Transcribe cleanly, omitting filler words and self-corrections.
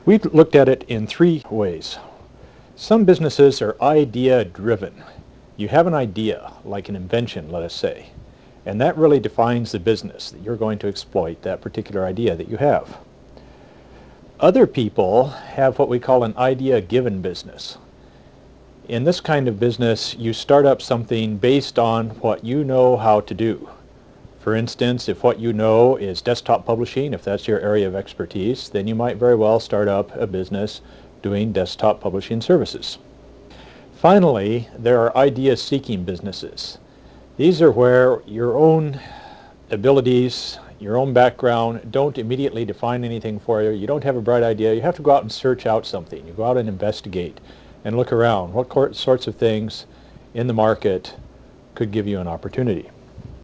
We've looked at it in three ways. Some businesses are idea-driven. You have an idea, like an invention, let us say, and that really defines the business that you're going to exploit, that particular idea that you have. Other people have what we call an idea-given business. In this kind of business, you start up something based on what you know how to do. For instance, if what you know is desktop publishing, if that's your area of expertise, then you might very well start up a business doing desktop publishing services. Finally, there are idea-seeking businesses. These are where your own abilities, your own background don't immediately define anything for you. You don't have a bright idea. You have to go out and search out something. You go out and investigate and look around. What sorts of things in the market could give you an opportunity?